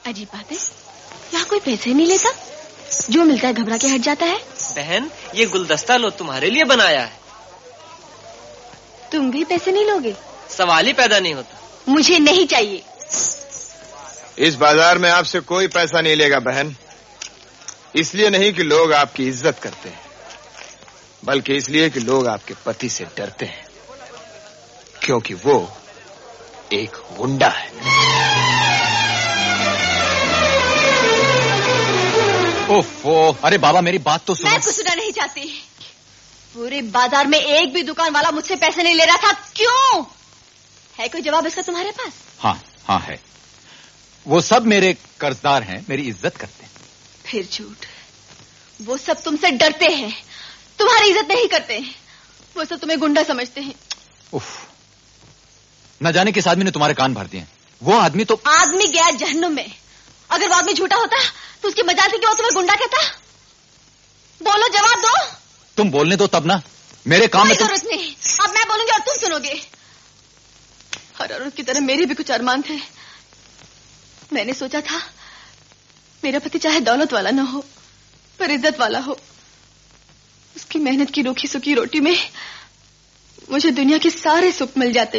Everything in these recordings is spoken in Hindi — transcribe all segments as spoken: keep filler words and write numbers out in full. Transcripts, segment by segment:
अजीब बात है, यहाँ कोई पैसे नहीं लेता, जो मिलता है घबरा के हट जाता है। बहन, ये गुलदस्ता लो तुम्हारे लिए बनाया है। तुम भी पैसे नहीं लोगे? सवाल ही पैदा नहीं होता। मुझे नहीं चाहिए। इस बाजार में आपसे कोई पैसा नहीं लेगा बहन। इसलिए नहीं कि लोग आपकी इज्जत करते हैं, बल्कि इसलिए कि लोग आपके पति से डरते हैं, क्योंकि वो एक गुंडा है। ओफो, अरे बाबा मेरी बात तो सुनो। मैं कुछ सुनना नहीं चाहती। पूरे बाजार में एक भी दुकान वाला मुझसे पैसे नहीं ले रहा था, क्यों? है कोई जवाब इसका तुम्हारे पास? हाँ हाँ है। वो सब मेरे कर्जदार हैं, मेरी इज्जत करते हैं। फिर झूठ। वो सब तुमसे डरते हैं, तुम्हारी इज्जत नहीं करते हैं। वो सब तुम्हें गुंडा समझते हैं। उफ, न जाने किस आदमी ने तुम्हारे कान भर दिए। वो आदमी तो आदमी गया जहन्नुम में। अगर वो आदमी झूठा होता तो उसकी मजाल थी कि वो तुम्हें गुंडा कहता। बोलो, जवाब दो। तुम बोलने दो तब ना, मेरे काम में कोई जरूरत नहीं। अब मैं बोलूंगी और तुम सुनोगे। हर औरत की तरह मेरे भी कुछ अरमान थे। मैंने सोचा था मेरा पति चाहे दौलत वाला ना हो, पर इज्जत वाला हो। उसकी मेहनत की रूखी सूखी रोटी में मुझे दुनिया के सारे सुख मिल जाते।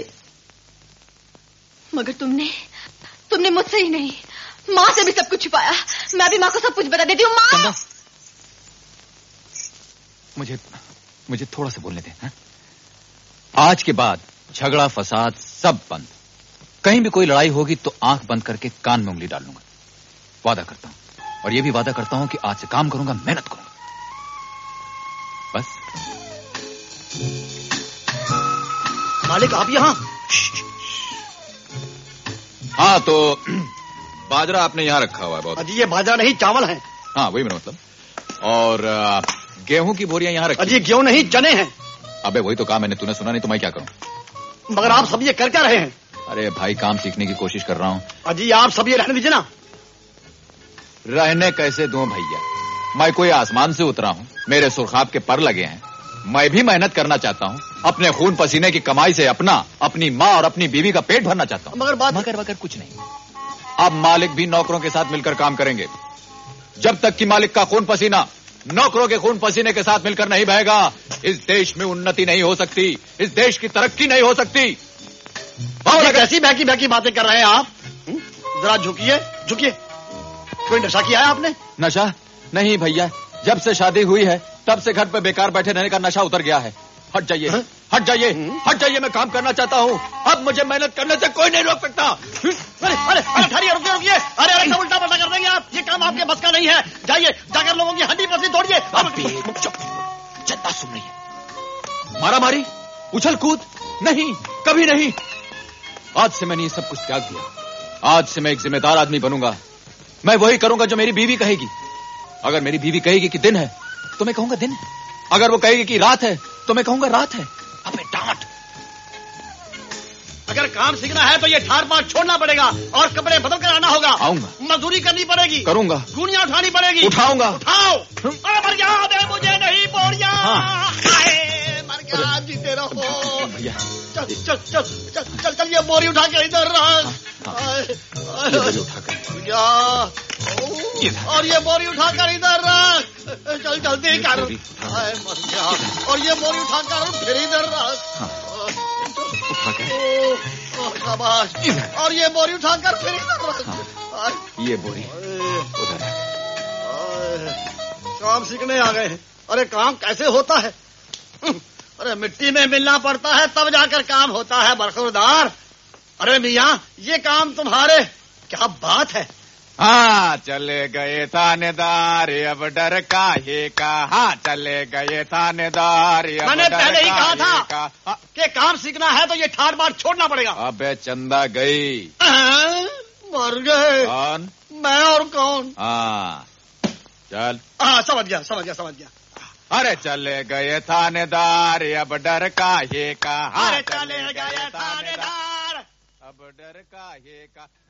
मगर तुमने तुमने मुझसे ही नहीं, माँ से भी सब कुछ छुपाया। मैं भी माँ को सब कुछ बता देती हूँ। माँ, मुझे मुझे थोड़ा सा बोलने दे। है? आज के बाद झगड़ा फसाद सब बंद। कहीं भी कोई लड़ाई होगी तो आंख बंद करके कान में उंगली डाल लूंगा। वादा करता हूं, और ये भी वादा करता हूं कि आज से काम करूंगा, मेहनत करूंगा। बस। मालिक आप यहाँ? हाँ तो बाजरा आपने यहाँ रखा हुआ है। बहुत। अजी ये बाजरा नहीं, चावल है। हाँ वही मेरा मतलब। और आ, गेहूं की बोरियां यहाँ रखी। अजी गेहूं नहीं, चने हैं। अबे वही तो कहा मैंने, तूने सुना नहीं तो मैं क्या करूं? मगर आप सब ये कर क्या रहे हैं? अरे भाई काम सीखने की कोशिश कर रहा हूं। अजी आप सब ये रहने दीजिए ना। रहने कैसे दूं भैया, मैं कोई आसमान से उतरा हूं, मेरे सुरखाब के पर लगे हैं। मैं भी मेहनत करना चाहता हूं, अपने खून पसीने की कमाई से अपना, अपनी माँ और अपनी बीवी का पेट भरना चाहता हूं। मगर बात मगर मगर कुछ नहीं। अब मालिक भी नौकरों के साथ मिलकर काम करेंगे। जब तक कि मालिक का खून पसीना नौकरों के खून पसीने के साथ मिलकर नहीं बहेगा, इस देश में उन्नति नहीं हो सकती, इस देश की तरक्की नहीं हो सकती। कैसी बहकी बहकी बातें कर रहे हैं आप? जरा झुकिए, झुकिए। कोई नशा किया है आपने? नशा नहीं भैया, जब से शादी हुई है तब से घर पे बेकार बैठे रहने का नशा उतर गया है। हट जाइए, हट जाइए, हट जाइए, मैं काम करना चाहता हूँ। अब मुझे मेहनत करने से कोई नहीं रोक सकता। अरे अरे अरे ठहरिए, रुकिए रुकिए। अरे अरे सब उल्टा पल्टा कर देंगे आप। ये काम आपके बस का नहीं है। जाइए, जाकर लोगों की हड्डी पसली तोड़िए। चिंता सुन रही है। मारा मारी, उछल कूद नहीं, कभी नहीं। आज से मैंने ये सब कुछ त्याग दिया। आज से मैं एक जिम्मेदार आदमी बनूंगा। मैं वही करूंगा जो मेरी बीवी कहेगी। अगर मेरी बीवी कहेगी कि दिन है तो मैं कहूंगा दिन। अगर वो कहेगी कि रात है तो मैं कहूंगा रात है। अबे डांट। अगर काम सीखना है तो ये ठार पाट छोड़ना पड़ेगा और कपड़े बदल कर आना होगा। आऊंगा। मजदूरी करनी पड़ेगी। करूंगा। गुनिया उठानी पड़ेगी। उठाऊंगा। उठाओ। अरे मर गया, दे मुझे नहीं बोरिया। हाँ। मर गया, जीते रहो। भैया चल चल चल चल चल चल ये बोरी उठा के इधर रख। और ये बोरी उठाकर इधर रख। चल जल्दी कर। मर गया। और ये बोरी उठाकर फिर इधर रख। शाबाश। और ये बोरी उठाकर फिर इधर रख। ये बोरी उधर है। काम सीखने आ गए हैं। अरे काम कैसे होता है? अरे मिट्टी में मिलना पड़ता है तब जाकर काम होता है बरखुरदार। अरे मियाँ ये काम तुम्हारे, क्या बात है। हाँ चले गए थानेदार, अब डर काहे का। हाँ चले गए थानेदार, मैंने पहले ही कहा था का। कि काम सीखना है तो ये ठाट बाट छोड़ना पड़ेगा। अबे चंदा गई। मर गए। कौन? मैं और कौन? हाँ चल। हाँ समझ गया समझ गया समझ गया। अरे चले गए थानेदार, अब डर काहे का। अरे चले गए थानेदार, अब डर काहे का।